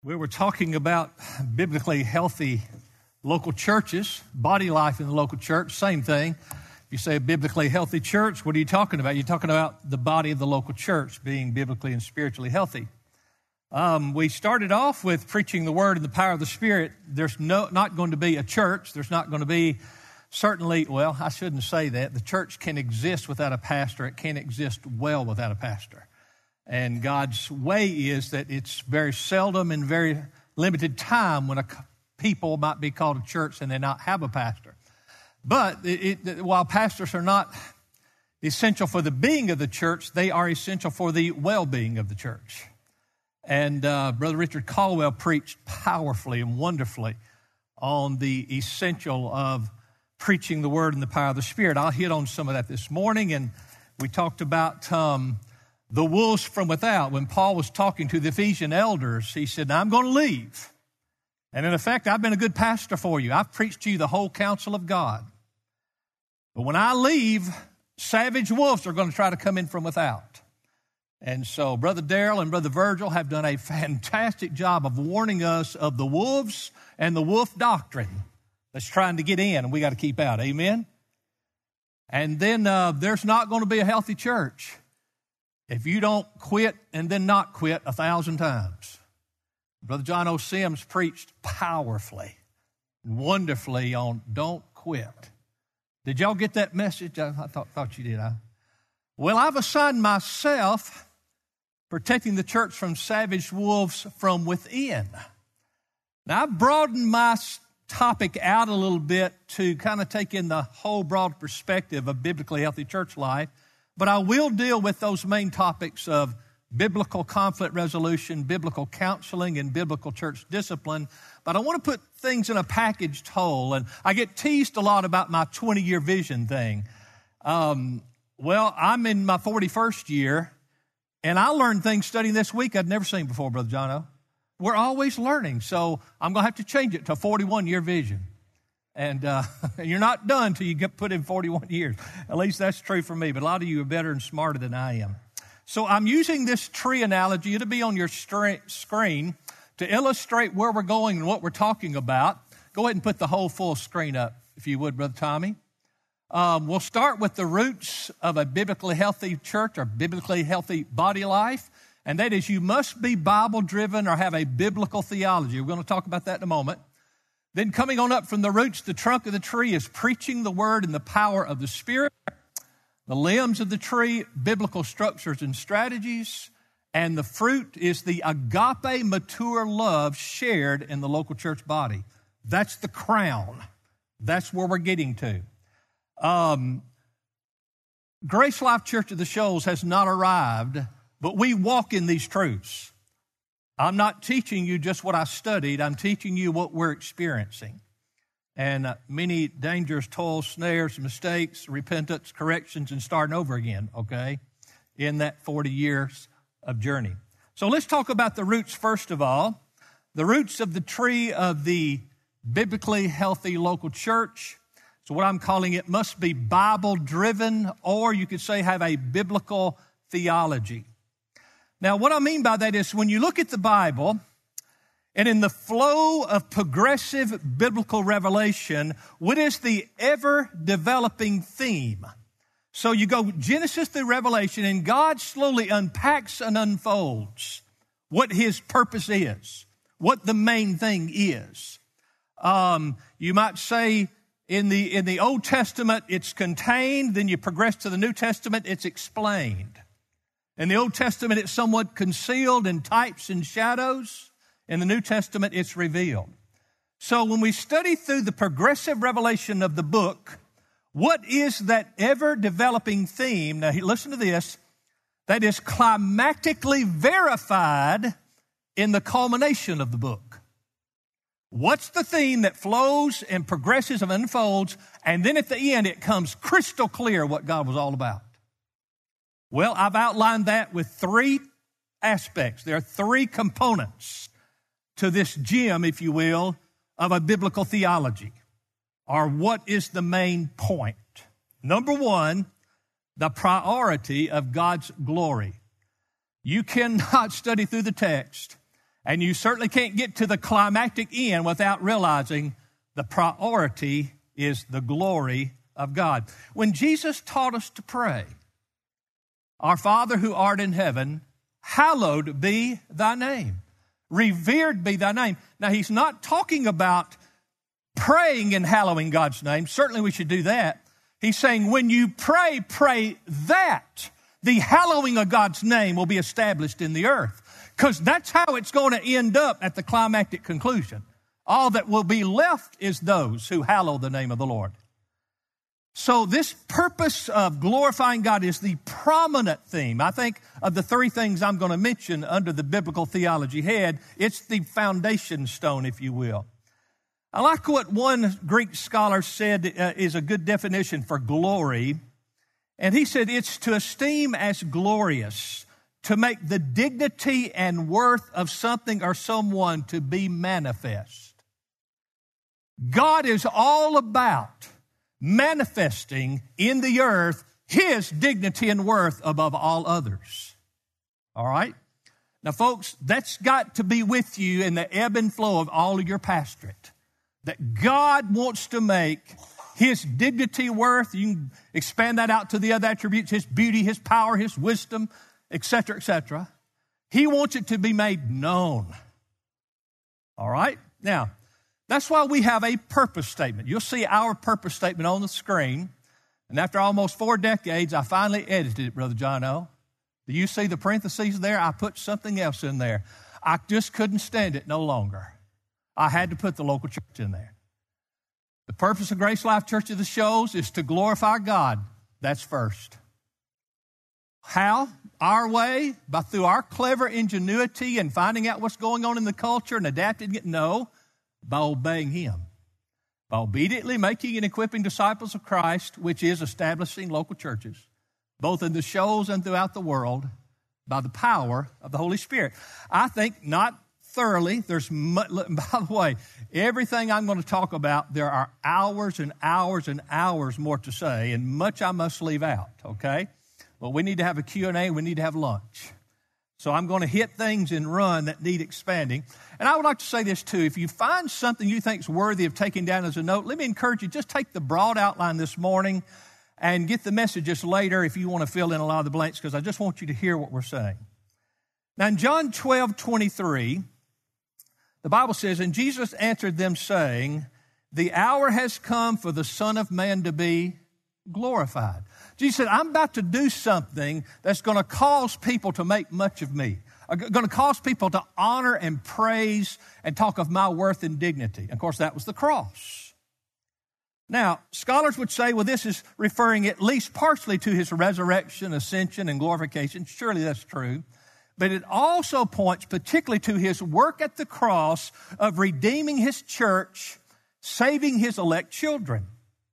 We were talking about biblically healthy local churches, body life in the local church, same thing. If you say a biblically healthy church, what are you talking about? You're talking about the body of the local church being biblically and spiritually healthy. We started off with preaching the word and the power of the Spirit. There's not going to be a church. There's not going to be I shouldn't say that. The church can exist without a pastor. It can't exist well without a pastor. And God's way is that it's very seldom and very limited time when people might be called a church and they not have a pastor. But while pastors are not essential for the being of the church, they are essential for the well-being of the church. And Brother Richard Caldwell preached powerfully and wonderfully on the essential of preaching the word and the power of the Spirit. I'll hit on some of that this morning, and we talked about the wolves from without. When Paul was talking to the Ephesian elders, he said, "Now I'm going to leave. And in effect, I've been a good pastor for you. I've preached to you the whole counsel of God. But when I leave, savage wolves are going to try to come in from without." And so Brother Darrell and Brother Virgil have done a fantastic job of warning us of the wolves and the wolf doctrine that's trying to get in, and we got to keep out. Amen? And then there's not going to be a healthy church if you don't quit and then not quit 1,000 times. Brother John O. Sims preached powerfully and wonderfully on don't quit. Did y'all get that message? I thought you did. Well, I've assigned myself protecting the church from savage wolves from within. Now, I've broadened my topic out a little bit to kind of take in the whole broad perspective of biblically healthy church life. But I will deal with those main topics of biblical conflict resolution, biblical counseling, and biblical church discipline. But I want to put things in a packaged whole. And I get teased a lot about my 20-year vision thing. I'm in my 41st year, and I learned things studying this week I'd never seen before, Brother Jono. We're always learning, so I'm going to have to change it to a 41-year vision. And you're not done until you get put in 41 years. At least that's true for me, but a lot of you are better and smarter than I am. So I'm using this tree analogy. It'll be on your screen to illustrate where we're going and what we're talking about. Go ahead and put the whole full screen up, if you would, Brother Tommy. We'll start with the roots of a biblically healthy church or biblically healthy body life, and that is you must be Bible-driven or have a biblical theology. We're going to talk about that in a moment. Then coming on up from the roots, the trunk of the tree is preaching the word and the power of the Spirit. The limbs of the tree, biblical structures and strategies. And the fruit is the agape mature love shared in the local church body. That's the crown. That's where we're getting to. Grace Life Church of the Shoals has not arrived, but we walk in these truths. I'm not teaching you just what I studied. I'm teaching you what we're experiencing. And many dangers, toils, snares, mistakes, repentance, corrections, and starting over again, okay, in that 40 years of journey. So let's talk about the roots first of all. The roots of the tree of the biblically healthy local church. So what I'm calling it must be Bible-driven, or you could say have a biblical theology. Now, what I mean by that is when you look at the Bible, and in the flow of progressive biblical revelation, what is the ever-developing theme? So you go Genesis through Revelation, and God slowly unpacks and unfolds what His purpose is, what the main thing is. You might say in the Old Testament, it's contained. Then you progress to the New Testament, it's explained. In the Old Testament, it's somewhat concealed in types and shadows. In the New Testament, it's revealed. So when we study through the progressive revelation of the book, what is that ever-developing theme? Now, listen to this. That is climactically verified in the culmination of the book. What's the theme that flows and progresses and unfolds, and then at the end, it comes crystal clear what God was all about? Well, I've outlined that with three aspects. There are three components to this gem, if you will, of a biblical theology, or what is the main point. Number one, the priority of God's glory. You cannot study through the text And you certainly can't get to the climactic end without realizing the priority is the glory of God. When Jesus taught us to pray, Our Father who art in heaven, hallowed be thy name. Revered be thy name. Now, he's not talking about praying and hallowing God's name. Certainly we should do that. He's saying when you pray, pray that the hallowing of God's name will be established in the earth. Because that's how it's going to end up at the climactic conclusion. All that will be left is those who hallow the name of the Lord. So this purpose of glorifying God is the prominent theme. I think of the three things I'm going to mention under the biblical theology head, it's the foundation stone, if you will. I like what one Greek scholar said is a good definition for glory. And he said it's to esteem as glorious, to make the dignity and worth of something or someone to be manifest. God is all about manifesting in the earth His dignity and worth above all others. All right? Now, folks, that's got to be with you in the ebb and flow of all of your pastorate. That God wants to make His dignity, worth, you can expand that out to the other attributes, His beauty, His power, His wisdom, etc., etc. He wants it to be made known. All right? Now, that's why we have a purpose statement. You'll see our purpose statement on the screen. And after almost 4 decades, I finally edited it, Brother John O. Do you see the parentheses there? I put something else in there. I just couldn't stand it no longer. I had to put the local church in there. The purpose of Grace Life Church of the Shoals is to glorify God. That's first. How? Our way? Through our clever ingenuity and finding out what's going on in the culture and adapting it? No. By obeying Him. By obediently making and equipping disciples of Christ, which is establishing local churches, both in the Shoals and throughout the world, by the power of the Holy Spirit. I think not thoroughly. By the way, everything I'm going to talk about, there are hours and hours and hours more to say, and much I must leave out, okay? Well, we need to have a Q&A. We need to have lunch. So I'm going to hit things and run that need expanding. And I would like to say this too. If you find something you think is worthy of taking down as a note, let me encourage you, just take the broad outline this morning and get the messages later if you want to fill in a lot of the blanks, because I just want you to hear what we're saying. Now in John 12:23, the Bible says, and Jesus answered them saying, the hour has come for the Son of Man to be glorified. Jesus said, I'm about to do something that's going to cause people to make much of me. Going to cause people to honor and praise and talk of my worth and dignity. And of course, that was the cross. Now, scholars would say, well, this is referring at least partially to His resurrection, ascension, and glorification. Surely that's true. But it also points particularly to His work at the cross of redeeming His church, saving His elect children.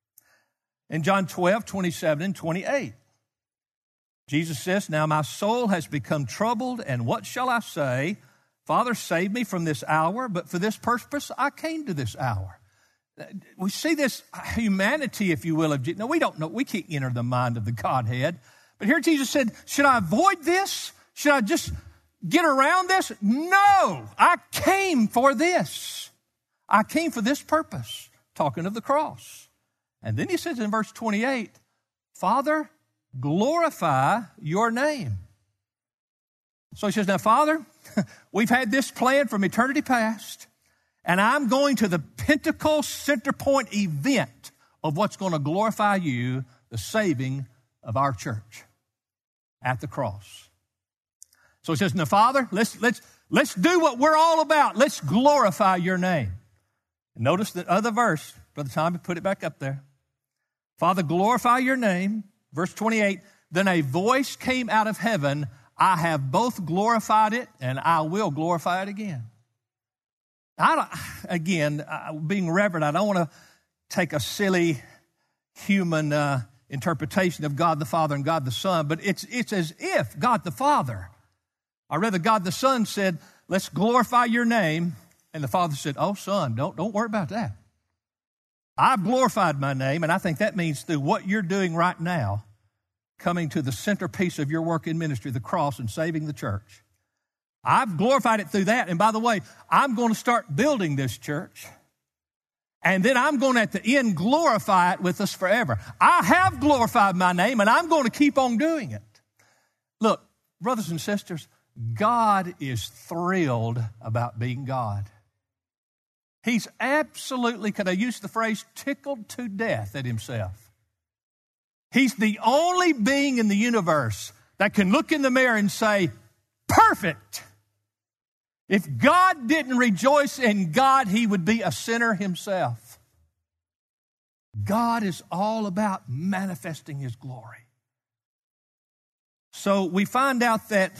In John 12:27 and 28, Jesus says, now my soul has become troubled, and what shall I say? Father, save me from this hour, but for this purpose I came to this hour. We see this humanity, if you will, of Jesus. Now, we don't know. We can't enter the mind of the Godhead. But here Jesus said, should I avoid this? Should I just get around this? No, I came for this. I came for this purpose, talking of the cross. And then He says in verse 28, Father, glorify your name. So He says, now, Father, we've had this plan from eternity past, and I'm going to the pinnacle center point event of what's going to glorify you, the saving of our church at the cross. So He says, now, Father, let's do what we're all about. Let's glorify your name. And notice the other verse. Brother Tommy, put it back up there. Father, glorify your name. Verse 28, then a voice came out of heaven, I have both glorified it and I will glorify it again. Being reverent, I don't want to take a silly human interpretation of God the Father and God the Son, but it's as if God the Father, or rather God the Son said, let's glorify your name. And the Father said, oh, Son, don't worry about that. I've glorified my name, and I think that means through what you're doing right now, coming to the centerpiece of your work in ministry, the cross, and saving the church. I've glorified it through that. And by the way, I'm going to start building this church. And then I'm going to, at the end, glorify it with us forever. I have glorified my name, and I'm going to keep on doing it. Look, brothers and sisters, God is thrilled about being God. He's absolutely, can I use the phrase, tickled to death at himself. He's the only being in the universe that can look in the mirror and say, perfect. If God didn't rejoice in God, he would be a sinner himself. God is all about manifesting his glory. So we find out that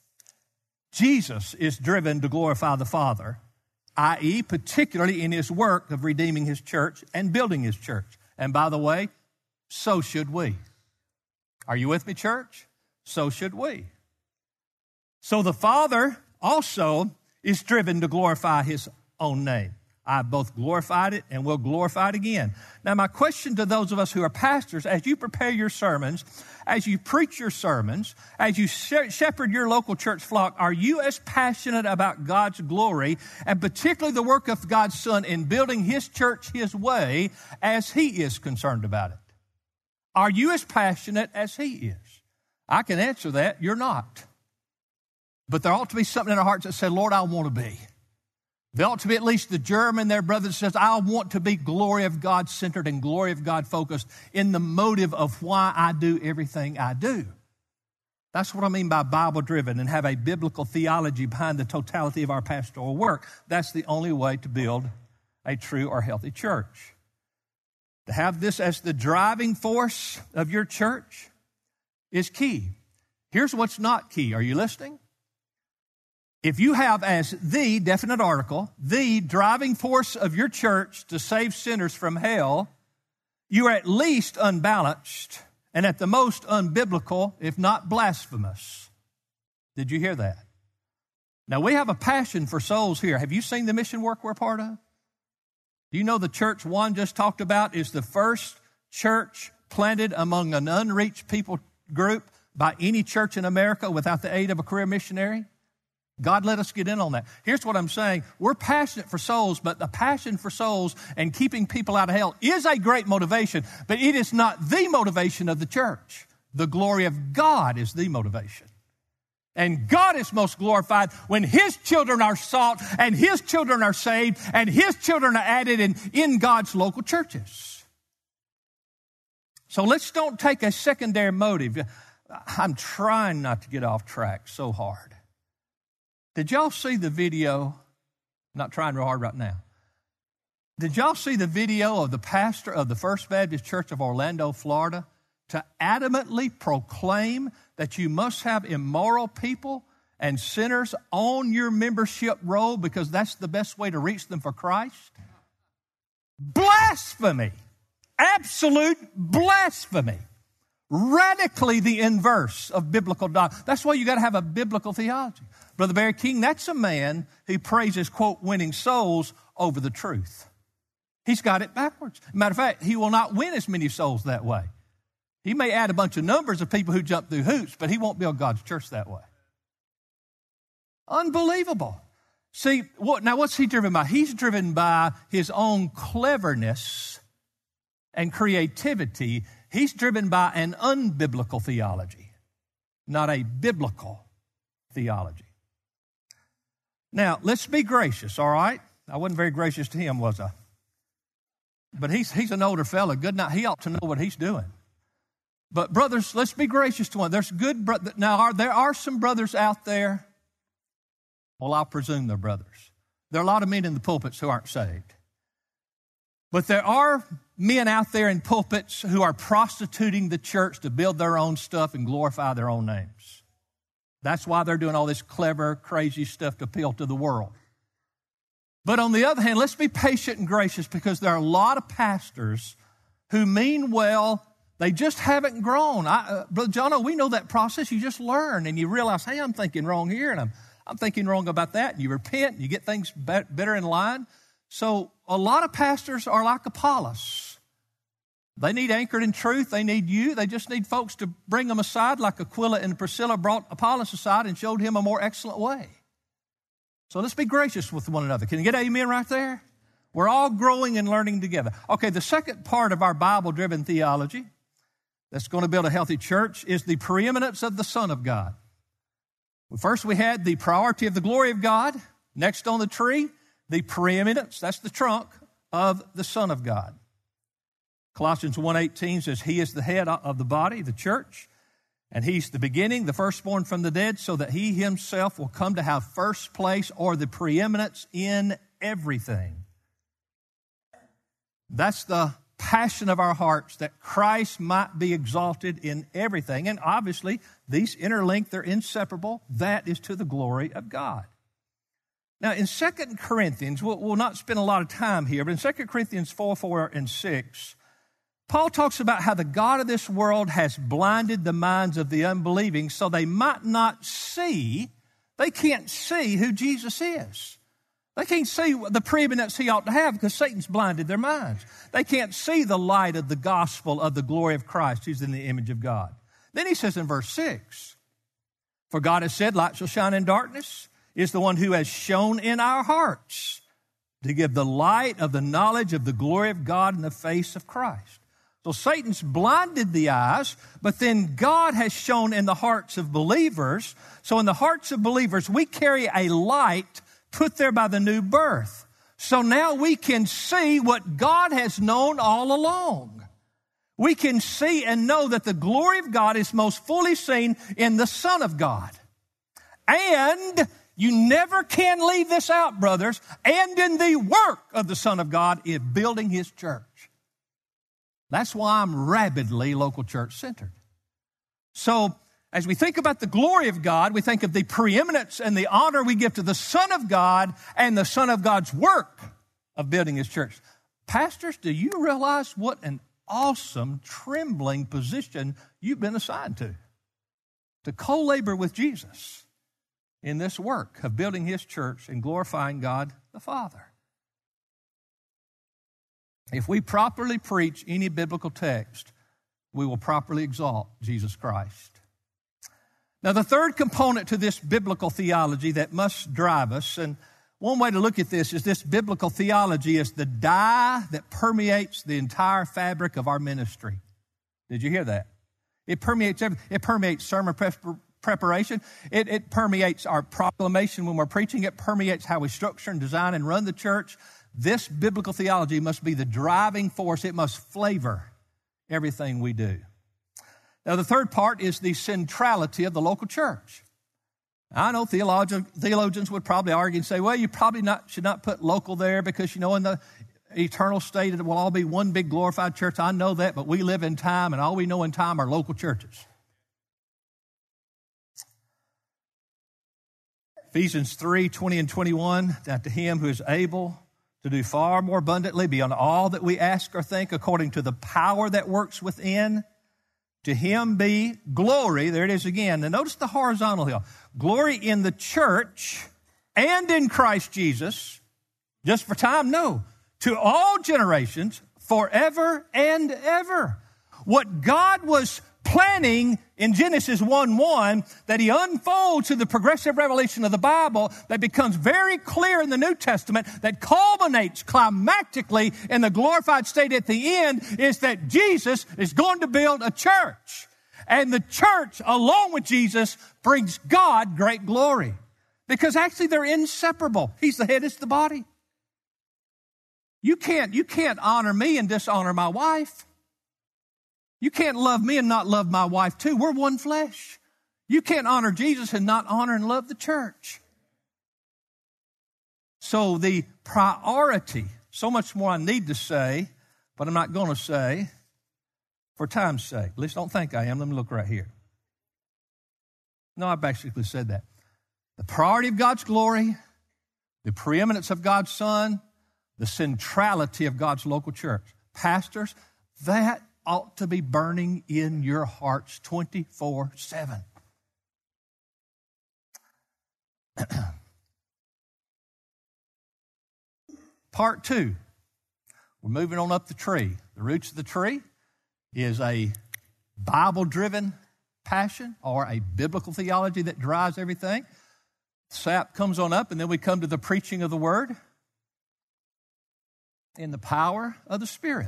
Jesus is driven to glorify the Father, i.e., particularly in his work of redeeming his church and building his church. And by the way, so should we. Are you with me, church? So should we. So the Father also is driven to glorify his own name. I both glorified it and will glorify it again. Now, my question to those of us who are pastors, as you prepare your sermons, as you preach your sermons, as you shepherd your local church flock, are you as passionate about God's glory and particularly the work of God's Son in building his church his way as he is concerned about it? Are you as passionate as he is? I can answer that. You're not. But there ought to be something in our hearts that says, Lord, I want to be. There ought to be at least the germ in their brother that says, I want to be glory of God centered and glory of God focused in the motive of why I do everything I do. That's what I mean by Bible driven and have a biblical theology behind the totality of our pastoral work. That's the only way to build a true or healthy church. To have this as the driving force of your church is key. Here's what's not key. Are you listening? If you have as the definite article, the driving force of your church to save sinners from hell, you are at least unbalanced and at the most unbiblical, if not blasphemous. Did you hear that? Now, we have a passion for souls here. Have you seen the mission work we're part of? Do you know the church Juan just talked about is the first church planted among an unreached people group by any church in America without the aid of a career missionary? God let us get in on that. Here's what I'm saying. We're passionate for souls, but the passion for souls and keeping people out of hell is a great motivation, but it is not the motivation of the church. The glory of God is the motivation. And God is most glorified when his children are sought and his children are saved and his children are added in God's local churches. So let's don't take a secondary motive. I'm trying not to get off track so hard. Did y'all see the video? I'm not trying real hard right now. Did y'all see the video of the pastor of the First Baptist Church of Orlando, Florida, to adamantly proclaim that you must have immoral people and sinners on your membership roll because that's the best way to reach them for Christ? Blasphemy. Absolute blasphemy. Radically the inverse of biblical doctrine. That's why you got to have a biblical theology. Brother Barry King, that's a man who praises, quote, winning souls over the truth. He's got it backwards. Matter of fact, he will not win as many souls that way. He may add a bunch of numbers of people who jump through hoops, but he won't build God's church that way. Unbelievable. See, what's he driven by? He's driven by his own cleverness and creativity. He's driven by an unbiblical theology, not a biblical theology. Now, let's be gracious, all right? I wasn't very gracious to him, was I? But he's an older fella. Good night. He ought to know what he's doing. But brothers, let's be gracious to one. There's good brothers. Now, there are some brothers out there. Well, I'll presume they're brothers. There are a lot of men in the pulpits who aren't saved. But there are men out there in pulpits who are prostituting the church to build their own stuff and glorify their own names. That's why they're doing all this clever, crazy stuff to appeal to the world. But on the other hand, let's be patient and gracious because there are a lot of pastors who mean well. They just haven't grown. Brother John, we know that process. You just learn and you realize, hey, I'm thinking wrong here and I'm thinking wrong about that. And you repent and you get things better in line. So a lot of pastors are like Apollos. They need anchored in truth. They need you. They just need folks to bring them aside like Aquila and Priscilla brought Apollos aside and showed him a more excellent way. So let's be gracious with one another. Can you get amen right there? We're all growing and learning together. Okay, the second part of our Bible-driven theology that's going to build a healthy church is the preeminence of the Son of God. First, we had the priority of the glory of God. Next on the tree, the preeminence, that's the trunk, of the Son of God. Colossians 1:18 says, He is the head of the body, the church, and He's the beginning, the firstborn from the dead, so that He Himself will come to have first place or the preeminence in everything. That's the passion of our hearts, that Christ might be exalted in everything. And obviously, these interlink, they're inseparable. That is to the glory of God. Now, in 2 Corinthians, we'll not spend a lot of time here, but in 2 Corinthians 4 and 6, Paul talks about how the God of this world has blinded the minds of the unbelieving so they might not see, they can't see who Jesus is. They can't see the preeminence He ought to have because Satan's blinded their minds. They can't see the light of the gospel of the glory of Christ who's in the image of God. Then he says in verse 6, For God has said, light shall shine in darkness, is the one who has shone in our hearts to give the light of the knowledge of the glory of God in the face of Christ. So Satan's blinded the eyes, but then God has shone in the hearts of believers. So in the hearts of believers, we carry a light put there by the new birth. So now we can see what God has known all along. We can see and know that the glory of God is most fully seen in the Son of God. And you never can leave this out, brothers, and in the work of the Son of God in building His church. That's why I'm rabidly local church centered. So as we think about the glory of God, we think of the preeminence and the honor we give to the Son of God and the Son of God's work of building His church. Pastors, do you realize what an awesome, trembling position you've been assigned to co-labor with Jesus in this work of building His church and glorifying God the Father? If we properly preach any biblical text, we will properly exalt Jesus Christ. Now, the third component to this biblical theology that must drive us, and one way to look at this is this biblical theology is the dye that permeates the entire fabric of our ministry. Did you hear that? It permeates everything. It permeates sermon preparation. It permeates our proclamation when we're preaching. It permeates how we structure and design and run the church. This biblical theology must be the driving force. It must flavor everything we do. Now, the third part is the centrality of the local church. I know theologians would probably argue and say, well, you probably should not put local there because, in the eternal state it will all be one big glorified church. I know that, but we live in time, and all we know in time are local churches. Ephesians 3:20 and 21, that to Him who is able to do far more abundantly beyond all that we ask or think according to the power that works within, to Him be glory. There it is again. Now notice the horizontal hill. Glory in the church and in Christ Jesus, just for time? No. To all generations, forever and ever. What God was planning in Genesis 1:1 that He unfolds through the progressive revelation of the Bible that becomes very clear in the New Testament that culminates climactically in the glorified state at the end is that Jesus is going to build a church. And the church, along with Jesus, brings God great glory. Because actually they're inseparable. He's the head, it's the body. You can't honor me and dishonor my wife. You can't love me and not love my wife too. We're one flesh. You can't honor Jesus and not honor and love the church. So the priority, so much more I need to say, but I'm not going to say for time's sake. At least don't think I am. Let me look right here. No, I basically said that. The priority of God's glory, the preeminence of God's Son, the centrality of God's local church. Pastors, that ought to be burning in your hearts 24/7. Part 2. We're moving on up the tree. The roots of the tree is a Bible-driven passion or a biblical theology that drives everything. Sap comes on up, and then we come to the preaching of the word in the power of the Spirit.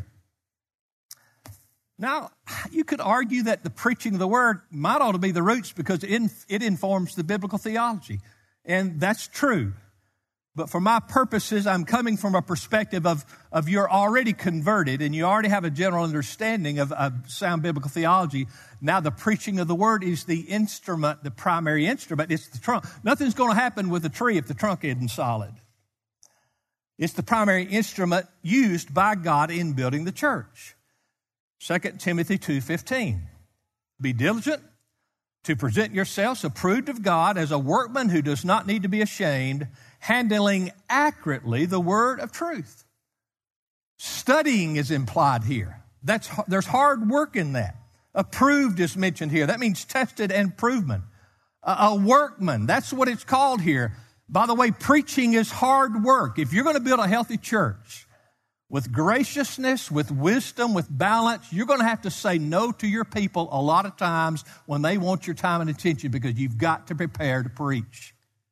Now, you could argue that the preaching of the word might ought to be the roots because it informs the biblical theology. And that's true. But for my purposes, I'm coming from a perspective of you're already converted and you already have a general understanding of sound biblical theology. Now the preaching of the word is the instrument, the primary instrument. It's the trunk. Nothing's going to happen with a tree if the trunk isn't solid. It's the primary instrument used by God in building the church. 2 Timothy 2:15. Be diligent to present yourselves approved of God as a workman who does not need to be ashamed, handling accurately the word of truth. Studying is implied here. There's hard work in that. Approved is mentioned here. That means tested and proven. A workman, that's what it's called here. By the way, preaching is hard work. If you're going to build a healthy church with graciousness, with wisdom, with balance, you're going to have to say no to your people a lot of times when they want your time and attention because you've got to prepare to preach.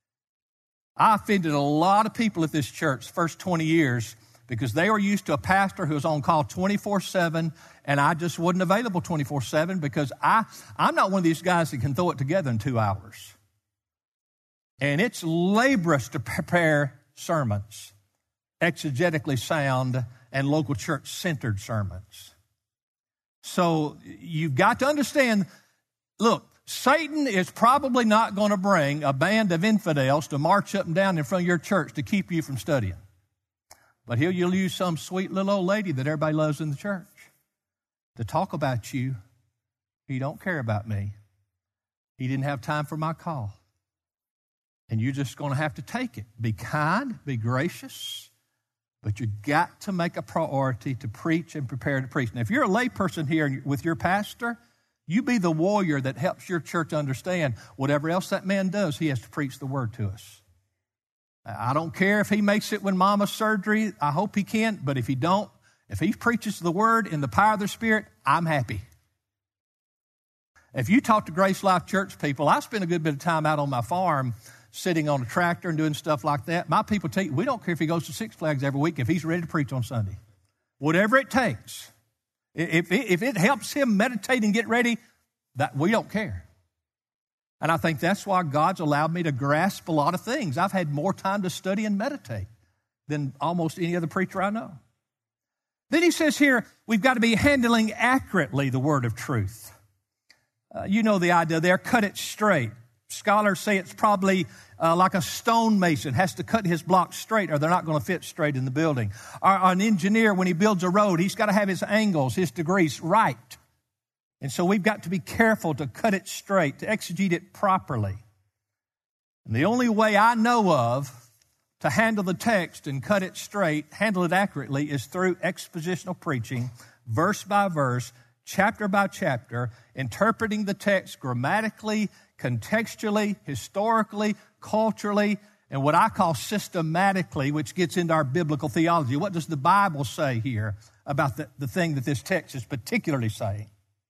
I offended a lot of people at this church the first 20 years because they were used to a pastor who was on call 24/7, and I just wasn't available 24/7 because I'm not one of these guys that can throw it together in 2 hours. And it's laborious to prepare sermons, exegetically sound and local church-centered sermons. So you've got to understand, look, Satan is probably not going to bring a band of infidels to march up and down in front of your church to keep you from studying. But he'll use some sweet little old lady that everybody loves in the church to talk about you. He don't care about me. He didn't have time for my call. And you're just going to have to take it. Be kind, be gracious, but you got to make a priority to preach and prepare to preach. Now, if you're a lay person here with your pastor, you be the warrior that helps your church understand whatever else that man does, he has to preach the word to us. I don't care if he makes it when mama's surgery. I hope he can, but if he don't, if he preaches the word in the power of the Spirit, I'm happy. If you talk to Grace Life Church people, I spend a good bit of time out on my farm sitting on a tractor and doing stuff like that. My people tell you, we don't care if he goes to Six Flags every week if he's ready to preach on Sunday. Whatever it takes. If it helps him meditate and get ready, that we don't care. And I think that's why God's allowed me to grasp a lot of things. I've had more time to study and meditate than almost any other preacher I know. Then he says here, we've got to be handling accurately the word of truth. You know the idea there, cut it straight. Scholars say it's probably like a stonemason has to cut his blocks straight or they're not going to fit straight in the building. Or an engineer, when he builds a road, he's got to have his angles, his degrees right. And so we've got to be careful to cut it straight, to exegete it properly. And the only way I know of to handle the text and cut it straight, handle it accurately, is through expositional preaching, verse by verse, chapter by chapter, interpreting the text grammatically, contextually, historically, culturally, and what I call systematically, which gets into our biblical theology. What does the Bible say here about the thing that this text is particularly saying?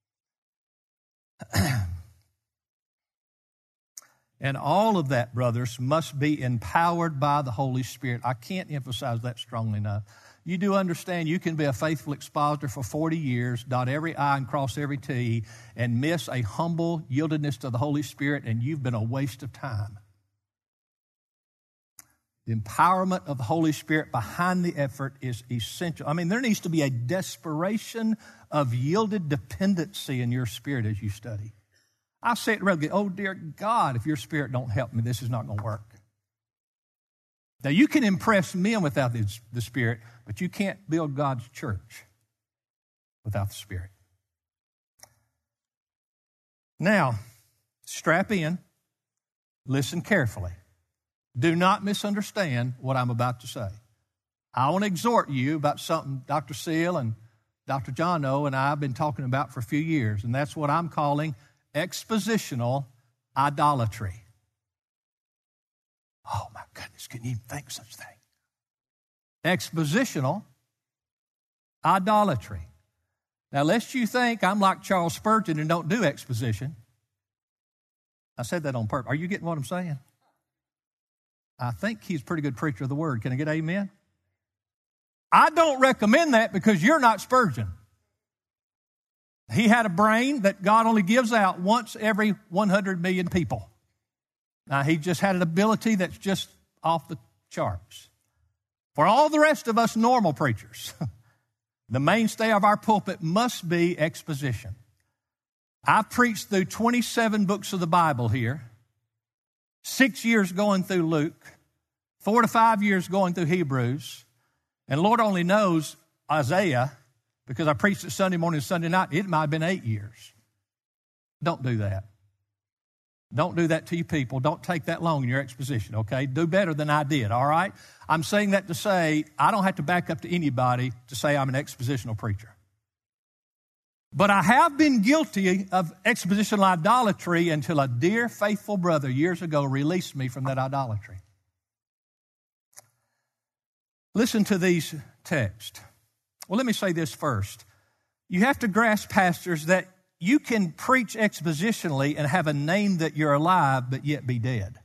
And all of that, brothers, must be empowered by the Holy Spirit. I can't emphasize that strongly enough. You do understand you can be a faithful expositor for 40 years, dot every I and cross every T, and miss a humble yieldedness to the Holy Spirit, and you've been a waste of time. The empowerment of the Holy Spirit behind the effort is essential. I mean, there needs to be a desperation of yielded dependency in your spirit as you study. I say it regularly, oh, dear God, if your spirit don't help me, this is not going to work. Now, you can impress men without the Spirit, but you can't build God's church without the Spirit. Now, strap in, listen carefully. Do not misunderstand what I'm about to say. I want to exhort you about something Dr. Seal and Dr. John O. and I have been talking about for a few years, and that's what I'm calling expositional idolatry. Oh, my goodness, can you even think of such a thing? Expositional idolatry. Now, lest you think I'm like Charles Spurgeon and don't do exposition. I said that on purpose. Are you getting what I'm saying? I think he's a pretty good preacher of the word. Can I get amen? I don't recommend that because you're not Spurgeon. He had a brain that God only gives out once every 100 million people. Now, he just had an ability that's just off the charts. For all the rest of us normal preachers, the mainstay of our pulpit must be exposition. I've preached through 27 books of the Bible here, 6 years going through Luke, 4 to 5 years going through Hebrews, and Lord only knows Isaiah, because I preached it Sunday morning and Sunday night. It might have been 8 years. Don't do that. Don't do that to you people. Don't take that long in your exposition, okay? Do better than I did, all right? I'm saying that to say I don't have to back up to anybody to say I'm an expositional preacher. But I have been guilty of expositional idolatry until a dear, faithful brother years ago released me from that idolatry. Listen to these texts. Well, let me say this first. You have to grasp, pastors, that you can preach expositionally and have a name that you're alive but yet be dead.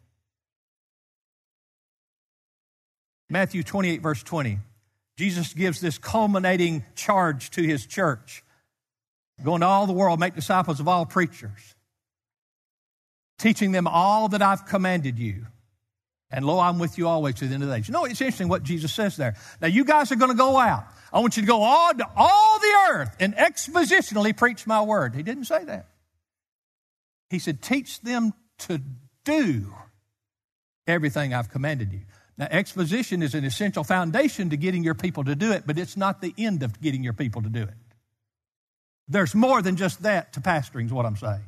Matthew 28, verse 20. Jesus gives this culminating charge to his church. Go into all the world, make disciples of all preachers, teaching them all that I've commanded you. And lo, I'm with you always to the end of the age. You know, it's interesting what Jesus says there. Now, you guys are going to go out. I want you to go on to all the earth and expositionally preach my word. He didn't say that. He said, teach them to do everything I've commanded you. Now, exposition is an essential foundation to getting your people to do it, but it's not the end of getting your people to do it. There's more than just that to pastoring is what I'm saying.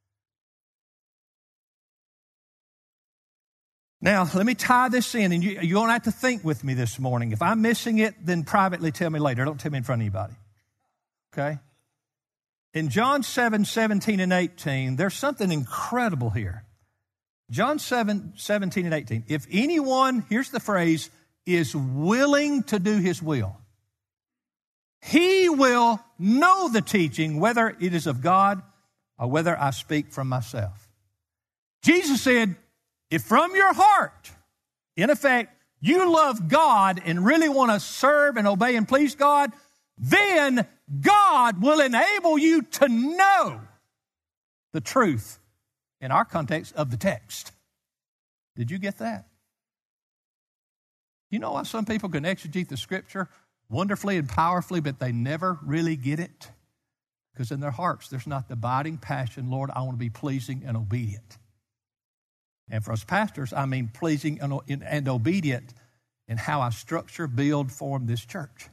Now, let me tie this in, and you don't have to think with me this morning. If I'm missing it, then privately tell me later. Don't tell me in front of anybody. Okay? In John 7, 17 and 18, there's something incredible here. John 7, 17 and 18. If anyone, here's the phrase, is willing to do his will, he will know the teaching, whether it is of God or whether I speak from myself. Jesus said, if from your heart, in effect, you love God and really want to serve and obey and please God, then God will enable you to know the truth, in our context, of the text. Did you get that? You know why some people can exegete the Scripture wonderfully and powerfully, but they never really get it? Because in their hearts, there's not the abiding passion, Lord, I want to be pleasing and obedient. And for us pastors, I mean pleasing and obedient in how I structure, build, form this church.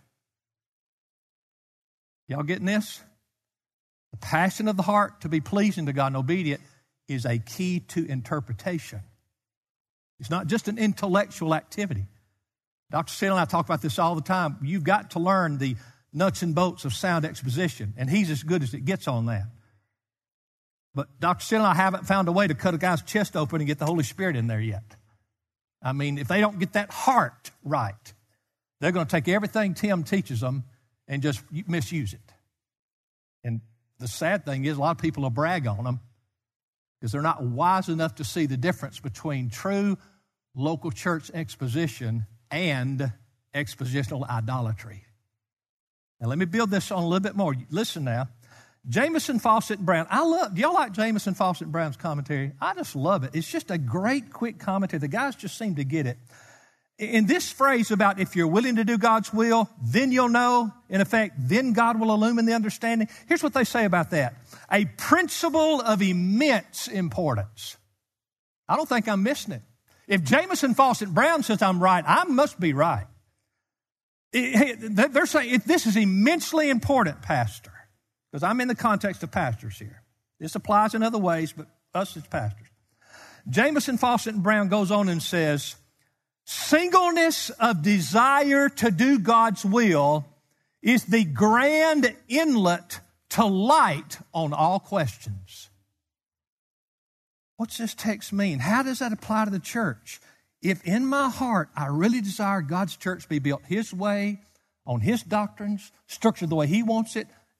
Y'all getting this? The passion of the heart to be pleasing to God and obedient is a key to interpretation. It's not just an intellectual activity. Dr. Steele and I talk about this all the time. You've got to learn the nuts and bolts of sound exposition, and he's as good as it gets on that. But Dr. Steele and I haven't found a way to cut a guy's chest open and get the Holy Spirit in there yet. I mean, if they don't get that heart right, they're going to take everything Tim teaches them and just misuse it. And the sad thing is a lot of people will brag on them because they're not wise enough to see the difference between true local church exposition and expositional idolatry. Now, let me build this on a little bit more. Listen now. Jamieson, Fausset, and Brown. Do y'all like Jamieson, Fausset, and Brown's commentary? I just love it. It's just a great, quick commentary. The guys just seem to get it. In this phrase about if you're willing to do God's will, then you'll know. In effect, then God will illumine the understanding. Here's what they say about that. A principle of immense importance. I don't think I'm missing it. If Jamieson, Fausset, and Brown says I'm right, I must be right. They're saying this is immensely important, Pastor. Because I'm in the context of pastors here. This applies in other ways, but us as pastors. Jamieson, Fausset, and Brown goes on and says, singleness of desire to do God's will is the grand inlet to light on all questions. What's this text mean? How does that apply to the church? If in my heart I really desire God's church be built His way, on His doctrines, structured the way He wants it,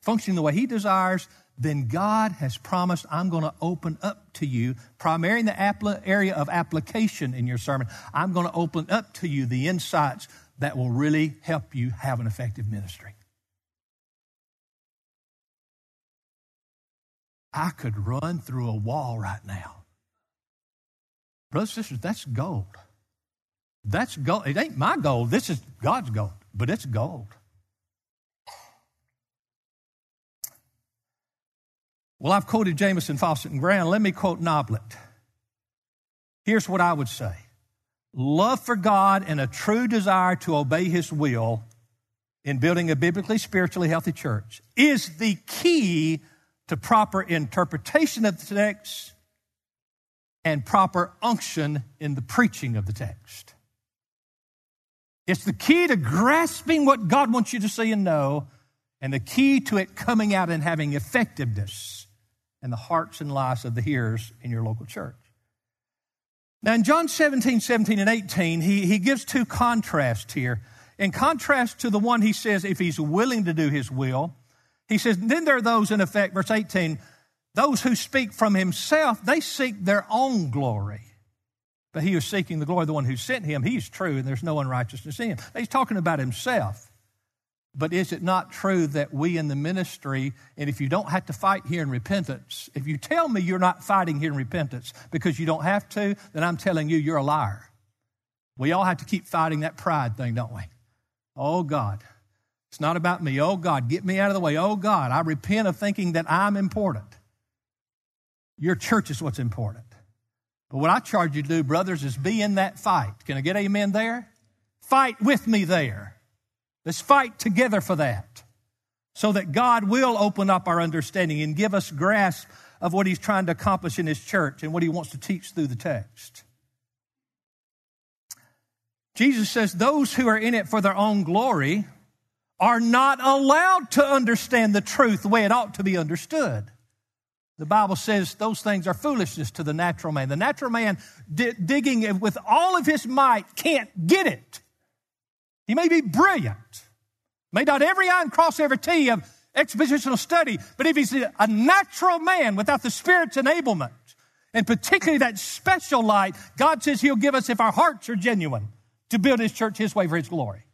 functioning the way He desires, then God has promised, I'm going to open up to you, primarily in the area of application in your sermon, I'm going to open up to you the insights that will really help you have an effective ministry. I could run through a wall right now. Brothers and sisters, that's gold. That's gold. It ain't my gold. This is God's gold, but it's gold. Well, I've quoted Jamieson, Fawcett, and Brown. Let me quote Noblet. Here's what I would say. Love for God and a true desire to obey His will in building a biblically, spiritually healthy church is the key to proper interpretation of the text and proper unction in the preaching of the text. It's the key to grasping what God wants you to see and know, and the key to it coming out and having effectiveness in the hearts and lives of the hearers in your local church. Now, in John 17 and 18, he gives two contrasts here. In contrast to the one he says, if he's willing to do His will, he says, then there are those, in effect, verse 18, those who speak from himself, they seek their own glory. But he who is seeking the glory of the one who sent him, he is true, and there's no unrighteousness in him. He's talking about himself. But is it not true that we in the ministry, and if you don't have to fight here in repentance, if you tell me you're not fighting here in repentance because you don't have to, then I'm telling you you're a liar. We all have to keep fighting that pride thing, don't we? Oh, God. It's not about me. Oh, God, get me out of the way. Oh, God, I repent of thinking that I'm important. Your church is what's important. But what I charge you to do, brothers, is be in that fight. Can I get amen there? Fight with me there. Let's fight together for that, so that God will open up our understanding and give us grasp of what He's trying to accomplish in His church and what He wants to teach through the text. Jesus says those who are in it for their own glory are not allowed to understand the truth the way it ought to be understood. The Bible says those things are foolishness to the natural man. The natural man digging with all of his might can't get it. He may be brilliant, may dot every I and cross every T of expositional study, but if he's a natural man without the Spirit's enablement, and particularly that special light, God says He'll give us if our hearts are genuine to build His church His way for His glory.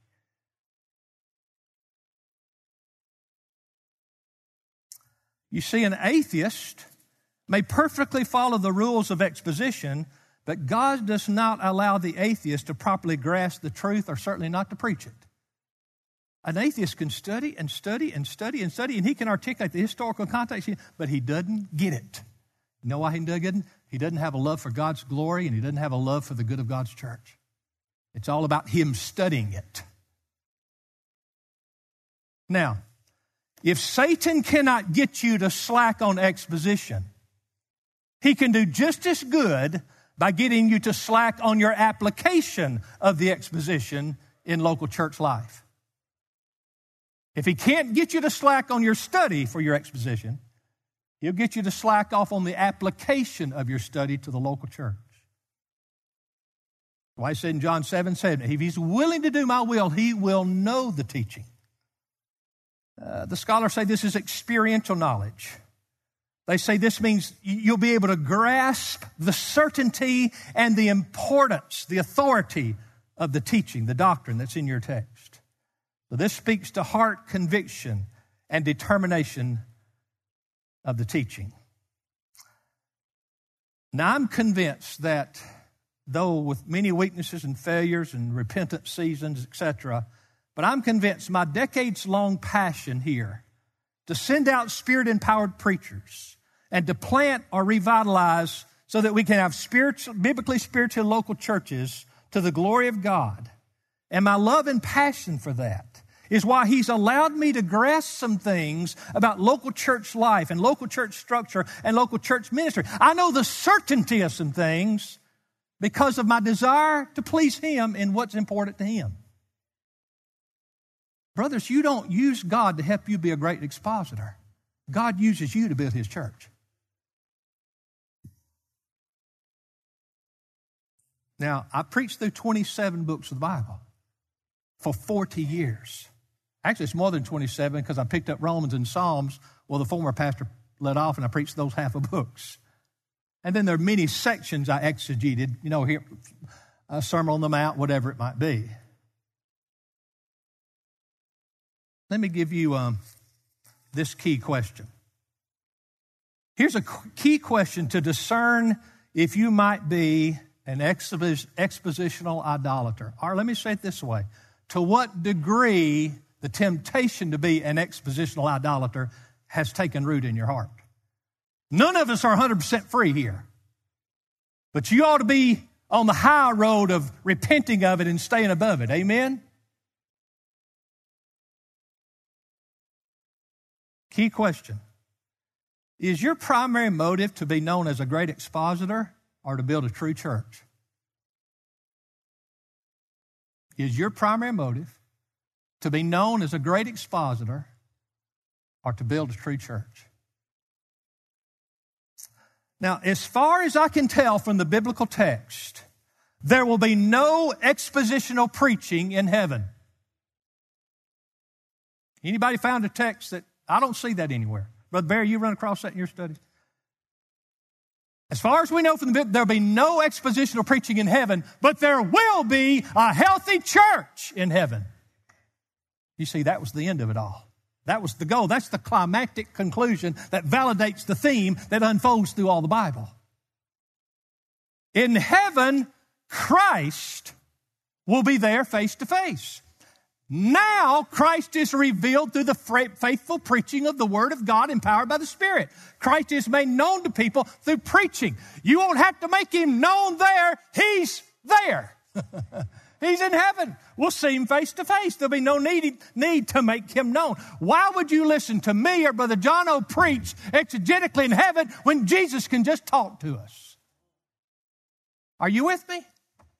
You see, an atheist may perfectly follow the rules of exposition, but God does not allow the atheist to properly grasp the truth, or certainly not to preach it. An atheist can study and study and study and study, and he can articulate the historical context, but he doesn't get it. You know why he doesn't get it? He doesn't have a love for God's glory, and he doesn't have a love for the good of God's church. It's all about him studying it. Now, if Satan cannot get you to slack on exposition, he can do just as good by getting you to slack on your application of the exposition in local church life. If he can't get you to slack on your study for your exposition, he'll get you to slack off on the application of your study to the local church. Why he said in John 7:7, if he's willing to do my will, he will know the teaching. The scholars say this is experiential knowledge. They say this means you'll be able to grasp the certainty and the importance, the authority of the teaching, the doctrine that's in your text. So this speaks to heart conviction and determination of the teaching. Now, I'm convinced that though with many weaknesses and failures and repentance seasons, etc., but I'm convinced my decades-long passion here to send out Spirit-empowered preachers and to plant or revitalize so that we can have biblically spiritual local churches to the glory of God, and my love and passion for that is why He's allowed me to grasp some things about local church life and local church structure and local church ministry. I know the certainty of some things because of my desire to please Him in what's important to Him. Brothers, you don't use God to help you be a great expositor. God uses you to build His church. Now, I preached through 27 books of the Bible for 40 years. Actually, it's more than 27 because I picked up Romans and Psalms. Well, the former pastor led off, and I preached those half of books. And then there are many sections I exegeted, here, a Sermon on the Mount, whatever it might be. Let me give you this key question. Here's a key question to discern if you might be an expositional idolater. Or let me say it this way. To what degree the temptation to be an expositional idolater has taken root in your heart. None of us are 100% free here. But you ought to be on the high road of repenting of it and staying above it. Amen? Key question. Is your primary motive to be known as a great expositor or to build a true church? Is your primary motive to be known as a great expositor or to build a true church? Now, as far as I can tell from the biblical text, there will be no expositional preaching in heaven. Anybody found a text that, I don't see that anywhere. Brother Barry, you run across that in your studies? As far as we know from the Bible, there'll be no expositional preaching in heaven, but there will be a healthy church in heaven. You see, that was the end of it all. That was the goal. That's the climactic conclusion that validates the theme that unfolds through all the Bible. In heaven, Christ will be there face to face. Now, Christ is revealed through the faithful preaching of the Word of God empowered by the Spirit. Christ is made known to people through preaching. You won't have to make Him known there. He's there. He's in heaven. We'll see Him face to face. There'll be no need to make Him known. Why would you listen to me or Brother John O. preach exegetically in heaven when Jesus can just talk to us? Are you with me?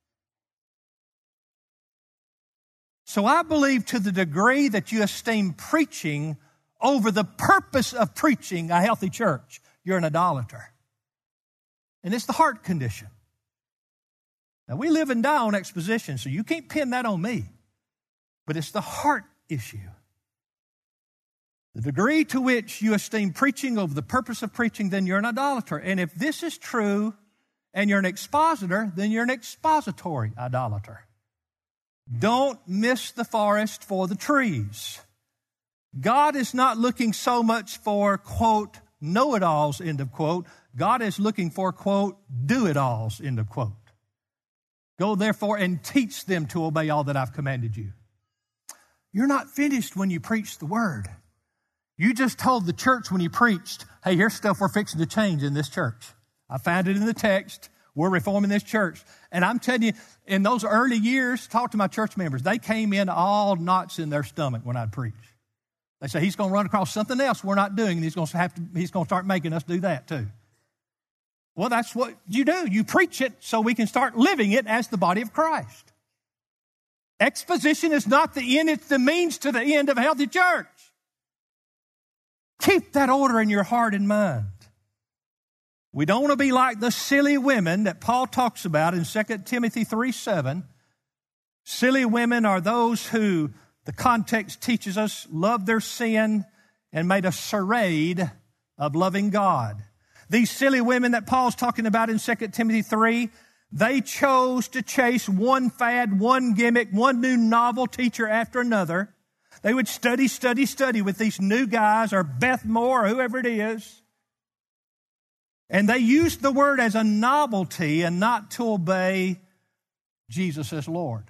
So I believe to the degree that you esteem preaching over the purpose of preaching a healthy church, you're an idolater. And it's the heart condition. Now, we live and die on exposition, so you can't pin that on me. But it's the heart issue. The degree to which you esteem preaching over the purpose of preaching, then you're an idolater. And if this is true and you're an expositor, then you're an expository idolater. Don't miss the forest for the trees. God is not looking so much for, quote, know-it-alls, end of quote. God is looking for, quote, do-it-alls, end of quote. Go therefore and teach them to obey all that I've commanded you. You're not finished when you preach the word. You just told the church when you preached, hey, here's stuff we're fixing to change in this church. I found it in the text. We're reforming this church. And I'm telling you, in those early years, talk to my church members. They came in all knots in their stomach when I'd preach. They say, he's going to run across something else we're not doing, and he's going to start making us do that too. Well, that's what you do. You preach it so we can start living it as the body of Christ. Exposition is not the end, it's the means to the end of a healthy church. Keep that order in your heart and mind. We don't want to be like the silly women that Paul talks about in 2 Timothy 3:7. Silly women are those who, the context teaches us, love their sin and made a charade of loving God. These silly women that Paul's talking about in 2 Timothy 3, they chose to chase one fad, one gimmick, one new novel teacher after another. They would study with these new guys or Beth Moore or whoever it is. And they used the word as a novelty and not to obey Jesus as Lord.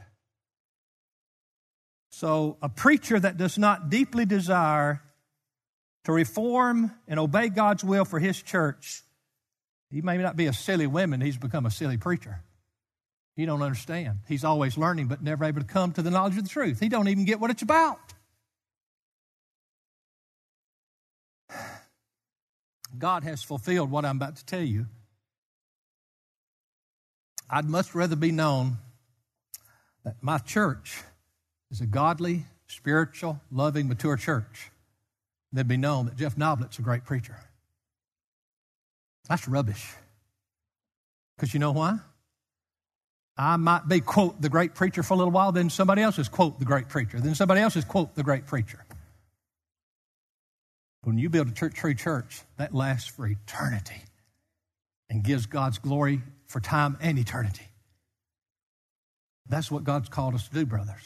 So a preacher that does not deeply desire to reform and obey God's will for his church, he may not be a silly woman, he's become a silly preacher. He don't understand. He's always learning but never able to come to the knowledge of the truth. He don't even get what it's about. God has fulfilled what I'm about to tell you. I'd much rather be known that my church is a godly, spiritual, loving, mature church than be known that Jeff Noblet's a great preacher. That's rubbish. Because you know why? I might be, quote, the great preacher for a little while, then somebody else is, quote, the great preacher. Then somebody else is, quote, the great preacher. When you build a true church, that lasts for eternity and gives God's glory for time and eternity. That's what God's called us to do, brothers.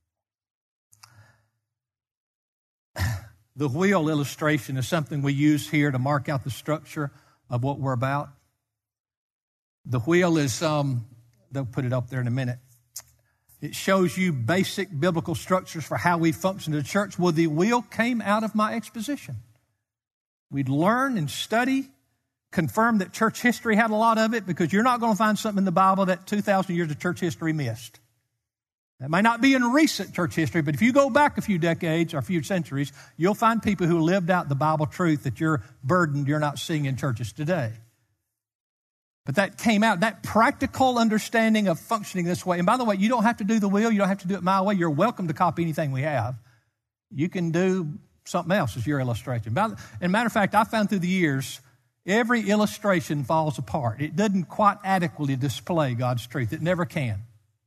The wheel illustration is something we use here to mark out the structure of what we're about. The wheel is, they'll put it up there in a minute. It shows you basic biblical structures for how we function in the church. Well, the wheel came out of my exposition. We'd learn and study, confirm that church history had a lot of it, because you're not going to find something in the Bible that 2,000 years of church history missed. That may not be in recent church history, but if you go back a few decades or a few centuries, you'll find people who lived out the Bible truth that you're burdened you're not seeing in churches today. But that came out, that practical understanding of functioning this way. And by the way, you don't have to do the wheel. You don't have to do it my way. You're welcome to copy anything we have. You can do something else as your illustration. And matter of fact, I found through the years, every illustration falls apart. It doesn't quite adequately display God's truth. It never can.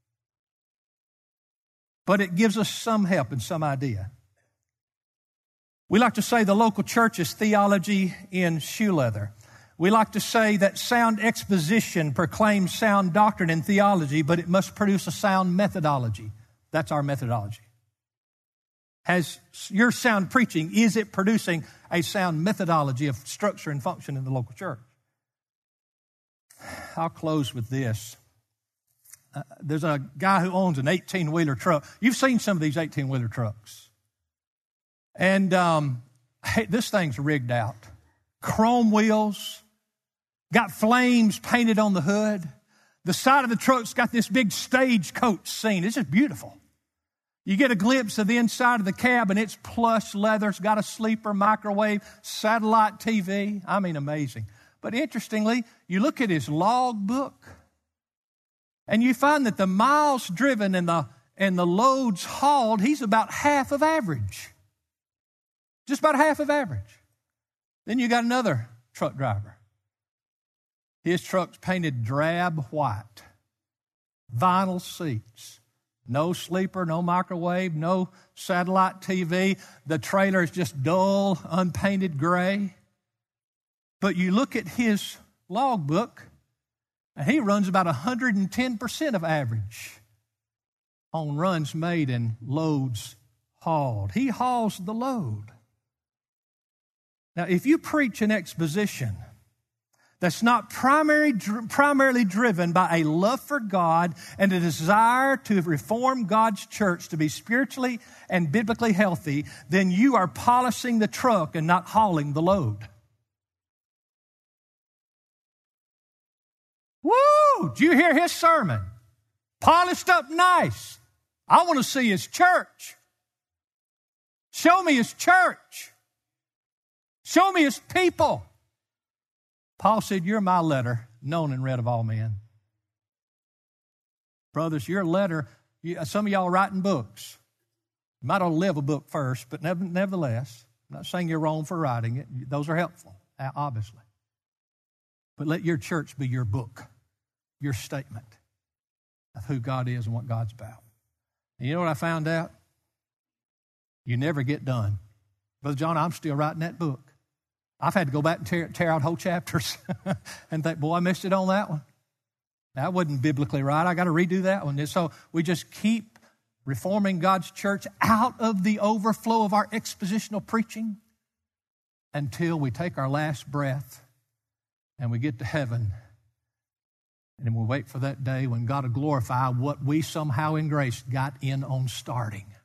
But it gives us some help and some idea. We like to say the local church is theology in shoe leather. We like to say that sound exposition proclaims sound doctrine and theology, but it must produce a sound methodology. That's our methodology. Has your sound preaching, is it producing a sound methodology of structure and function in the local church? I'll close with this. There's a guy who owns an 18-wheeler truck. You've seen some of these 18-wheeler trucks. And this thing's rigged out. Chrome wheels, got flames painted on the hood. The side of the truck's got this big stagecoach scene. It's just beautiful. You get a glimpse of the inside of the cab, and it's plush leather. It's got a sleeper, microwave, satellite TV. I mean, amazing. But interestingly, you look at his log book, and you find that the miles driven and the loads hauled, he's about half of average. Just about half of average. Then you got another truck driver. His truck's painted drab white. Vinyl seats. No sleeper, no microwave, no satellite TV. The trailer is just dull, unpainted gray. But you look at his logbook, and he runs about 110% of average on runs made and loads hauled. He hauls the load. Now, if you preach an exposition that's not primarily driven by a love for God and a desire to reform God's church to be spiritually and biblically healthy, then you are polishing the truck and not hauling the load. Woo! Did you hear his sermon? Polished up nice. I want to see his church. Show me his church. Show me his people. Paul said, you're my letter, known and read of all men. Brothers, your letter, some of y'all are writing books. You might ought to live a book first, but nevertheless, I'm not saying you're wrong for writing it. Those are helpful, obviously. But let your church be your book, your statement of who God is and what God's about. And you know what I found out? You never get done. Brother John, I'm still writing that book. I've had to go back and tear out whole chapters and think, boy, I missed it on that one. That wasn't biblically right. I got to redo that one. And so we just keep reforming God's church out of the overflow of our expositional preaching until we take our last breath and we get to heaven. And we wait for that day when God will glorify what we somehow in grace got in on starting.